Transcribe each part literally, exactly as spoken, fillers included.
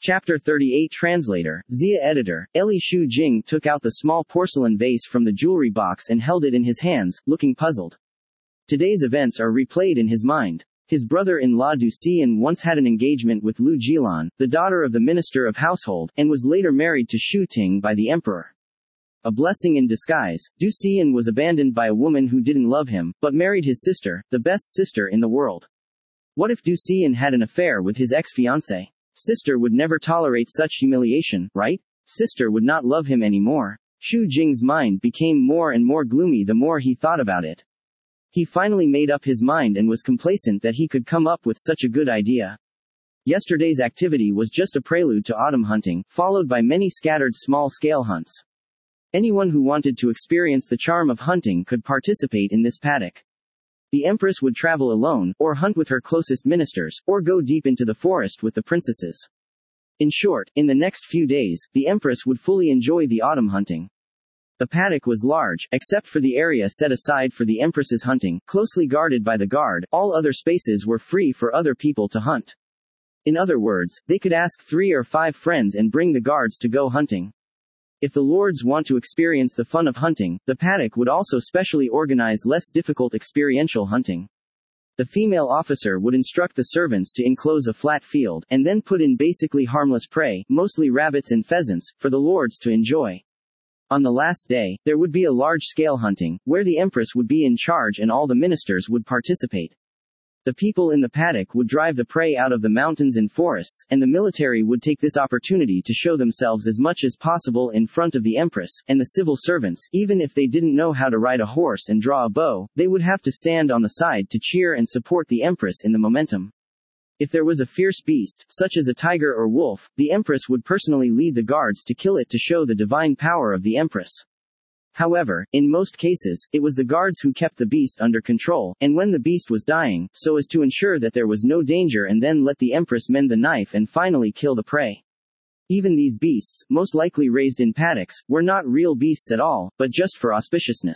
Chapter thirty-eight Translator, Zia Editor. Eli Shu Jing took out the small porcelain vase from the jewelry box and held it in his hands, looking puzzled. Today's events are replayed in his mind. His brother-in-law Du Xian once had an engagement with Lu Jilan, the daughter of the Minister of Household, and was later married to Shu Ting by the emperor. A blessing in disguise, Du Xian was abandoned by a woman who didn't love him, but married his sister, the best sister in the world. What if Du Xian had an affair with his ex-fiancée? Sister would never tolerate such humiliation, right? Sister would not love him anymore. Shu Jing's mind became more and more gloomy the more he thought about it. He finally made up his mind and was complacent that he could come up with such a good idea. Yesterday's activity was just a prelude to autumn hunting, followed by many scattered small-scale hunts. Anyone who wanted to experience the charm of hunting could participate in this paddock. The empress would travel alone, or hunt with her closest ministers, or go deep into the forest with the princesses. In short, in the next few days, the empress would fully enjoy the autumn hunting. The paddock was large, except for the area set aside for the empress's hunting, closely guarded by the guard. All other spaces were free for other people to hunt. In other words, they could ask three or five friends and bring the guards to go hunting. If the lords want to experience the fun of hunting, the paddock would also specially organize less difficult experiential hunting. The female officer would instruct the servants to enclose a flat field, and then put in basically harmless prey, mostly rabbits and pheasants, for the lords to enjoy. On the last day, there would be a large-scale hunting, where the empress would be in charge and all the ministers would participate. The people in the paddock would drive the prey out of the mountains and forests, and the military would take this opportunity to show themselves as much as possible in front of the empress, and the civil servants, even if they didn't know how to ride a horse and draw a bow, they would have to stand on the side to cheer and support the empress in the momentum. If there was a fierce beast, such as a tiger or wolf, the empress would personally lead the guards to kill it to show the divine power of the empress. However, in most cases, it was the guards who kept the beast under control, and when the beast was dying, so as to ensure that there was no danger, and then let the empress mend the knife and finally kill the prey. Even these beasts, most likely raised in paddocks, were not real beasts at all, but just for auspiciousness.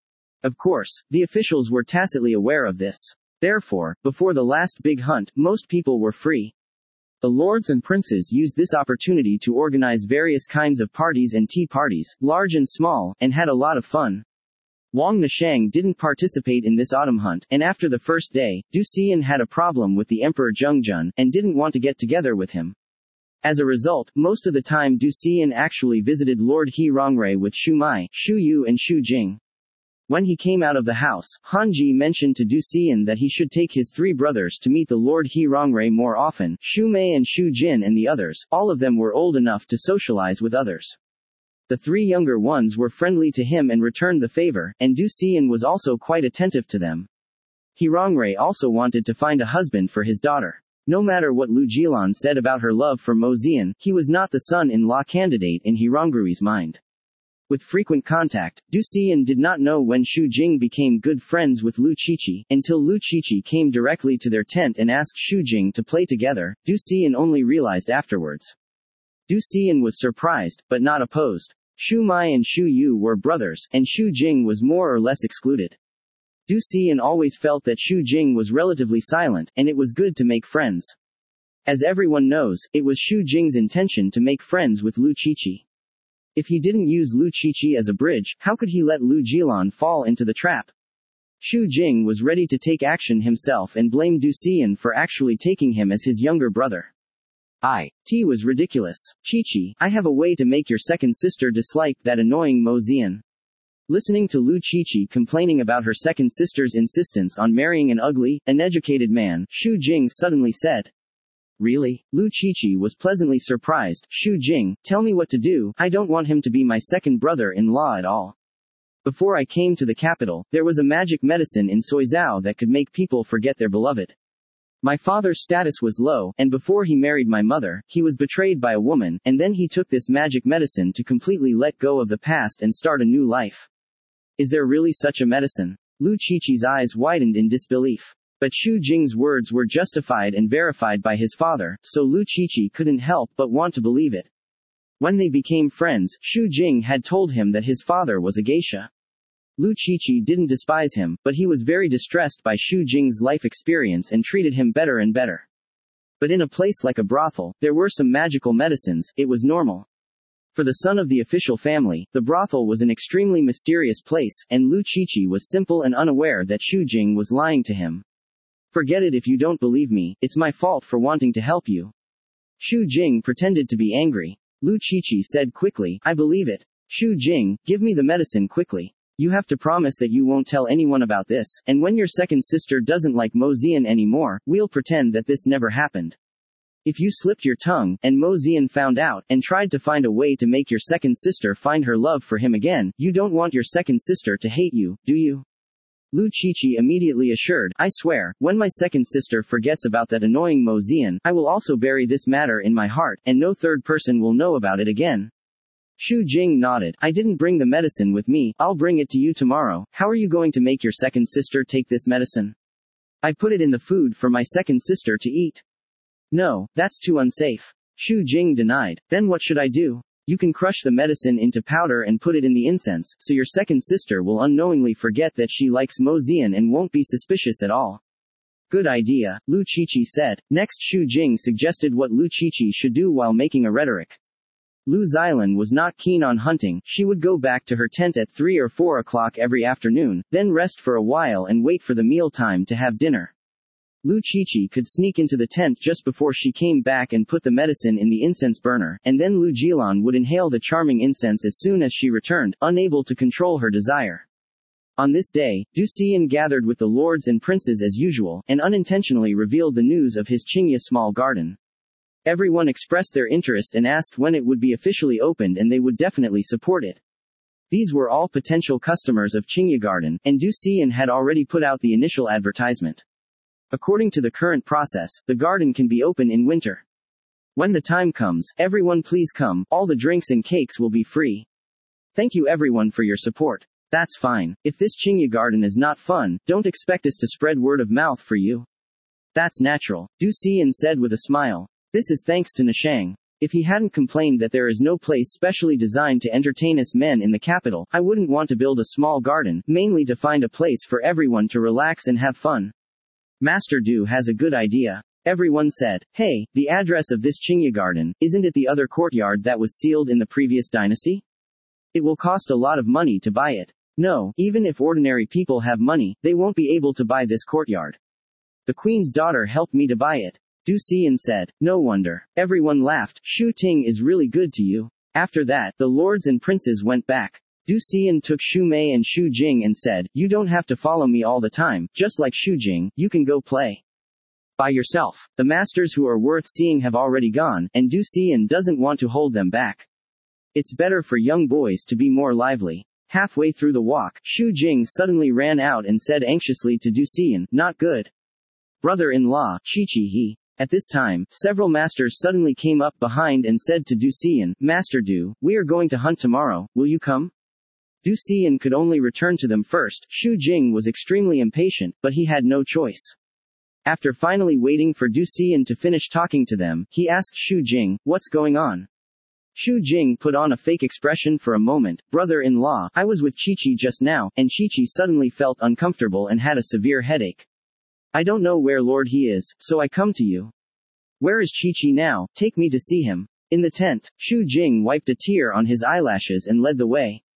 Of course, the officials were tacitly aware of this. Therefore, before the last big hunt, most people were free. The lords and princes used this opportunity to organize various kinds of parties and tea parties, large and small, and had a lot of fun. Wang Nishang didn't participate in this autumn hunt, and after the first day, Du Xian had a problem with the Emperor Zhengjun, and didn't want to get together with him. As a result, most of the time Du Xian actually visited Lord He Rongrui with Shu Mai, Shu Yu and Shu Jing. When he came out of the house, Han Ji mentioned to Du Xian that he should take his three brothers to meet the Lord He Rongrui more often. Shu Mei and Shu Jin and the others, all of them were old enough to socialize with others. The three younger ones were friendly to him and returned the favor, and Du Xian was also quite attentive to them. He Rongrui also wanted to find a husband for his daughter. No matter what Lu Jilan said about her love for Mo Zian, he was not the son-in-law candidate in He Rongrui's mind. With frequent contact, Du Xian did not know when Shu Jing became good friends with Lu Qiqi, until Lu Qiqi came directly to their tent and asked Shu Jing to play together. Du Xian only realized afterwards. Du Xian was surprised, but not opposed. Shu Mai and Shu Yu were brothers, and Shu Jing was more or less excluded. Du Xian always felt that Shu Jing was relatively silent, and it was good to make friends. As everyone knows, it was Shu Jing's intention to make friends with Lu Qiqi. If he didn't use Lu Qiqi as a bridge, how could he let Lu Jilan fall into the trap? Shu Jing was ready to take action himself and blame Du Xian for actually taking him as his younger brother. I. T was ridiculous. Qiqi, I have a way to make your second sister dislike that annoying Mo Zian. Listening to Lu Qiqi complaining about her second sister's insistence on marrying an ugly, uneducated man, Shu Jing suddenly said. Really? Lu Qiqi was pleasantly surprised. Shu Jing, tell me what to do, I don't want him to be my second brother-in-law at all. Before I came to the capital, there was a magic medicine in Soizhou that could make people forget their beloved. My father's status was low, and before he married my mother, he was betrayed by a woman, and then he took this magic medicine to completely let go of the past and start a new life. Is there really such a medicine? Lu Qiqi's eyes widened in disbelief. But Shu Jing's words were justified and verified by his father, so Lu Qiqi couldn't help but want to believe it. When they became friends, Shu Jing had told him that his father was a geisha. Lu Qiqi didn't despise him, but he was very distressed by Shu Jing's life experience and treated him better and better. But in a place like a brothel, there were some magical medicines, it was normal. For the son of the official family, the brothel was an extremely mysterious place, and Lu Qiqi was simple and unaware that Xu Jing was lying to him. Forget it if you don't believe me, it's my fault for wanting to help you. Xu Jing pretended to be angry. Lu Qiqi said quickly, I believe it. Xu Jing, give me the medicine quickly. You have to promise that you won't tell anyone about this, and when your second sister doesn't like Mo Zian anymore, we'll pretend that this never happened. If you slipped your tongue, and Mo Zian found out, and tried to find a way to make your second sister find her love for him again, you don't want your second sister to hate you, do you? Lu Qiqi immediately assured, I swear, when my second sister forgets about that annoying Mo Zian, I will also bury this matter in my heart, and no third person will know about it again. Xu Jing nodded, I didn't bring the medicine with me, I'll bring it to you tomorrow. How are you going to make your second sister take this medicine? I put it in the food for my second sister to eat. No, that's too unsafe. Xu Jing denied. Then what should I do? You can crush the medicine into powder and put it in the incense, so your second sister will unknowingly forget that she likes Mo Zian and won't be suspicious at all. Good idea, Lu Qiqi said. Next Xu Jing suggested what Lu Qiqi should do while making a rhetoric. Lu Xilan was not keen on hunting, she would go back to her tent at three or four o'clock every afternoon, then rest for a while and wait for the meal time to have dinner. Lu Qiqi could sneak into the tent just before she came back and put the medicine in the incense burner, and then Lu Jilan would inhale the charming incense as soon as she returned, unable to control her desire. On this day, Du Xian gathered with the lords and princes as usual, and unintentionally revealed the news of his Qingye small garden. Everyone expressed their interest and asked when it would be officially opened, and they would definitely support it. These were all potential customers of Qingye Garden, and Du Xian had already put out the initial advertisement. According to the current process, the garden can be open in winter. When the time comes, everyone please come, all the drinks and cakes will be free. Thank you everyone for your support. That's fine. If this Qingye Garden is not fun, don't expect us to spread word of mouth for you. That's natural, Du Xian said with a smile. This is thanks to Nishang. If he hadn't complained that there is no place specially designed to entertain us men in the capital, I wouldn't want to build a small garden, mainly to find a place for everyone to relax and have fun. Master Du has a good idea. Everyone said, hey, the address of this Qingye Garden, isn't it the other courtyard that was sealed in the previous dynasty? It will cost a lot of money to buy it. No, even if ordinary people have money, they won't be able to buy this courtyard. The queen's daughter helped me to buy it. Du Xian said. No wonder. Everyone laughed. Xu Ting is really good to you. After that, the lords and princes went back. Du Xian took Xu Mei and Xu Jing and said, you don't have to follow me all the time, just like Xu Jing, you can go play by yourself. The masters who are worth seeing have already gone, and Du Xian doesn't want to hold them back. It's better for young boys to be more lively. Halfway through the walk, Xu Jing suddenly ran out and said anxiously to Du Xian, not good. Brother-in-law, Qiqi he. At this time, several masters suddenly came up behind and said to Du Xian, Master Du, we are going to hunt tomorrow, will you come? Du Xian could only return to them first. Xu Jing was extremely impatient, but he had no choice. After finally waiting for Du Xian to finish talking to them, he asked Xu Jing, what's going on? Xu Jing put on a fake expression for a moment. Brother-in-law, I was with Qiqi just now, and Qiqi suddenly felt uncomfortable and had a severe headache. I don't know where Lord he is, so I come to you. Where is Qiqi now? Take me to see him. In the tent, Xu Jing wiped a tear on his eyelashes and led the way.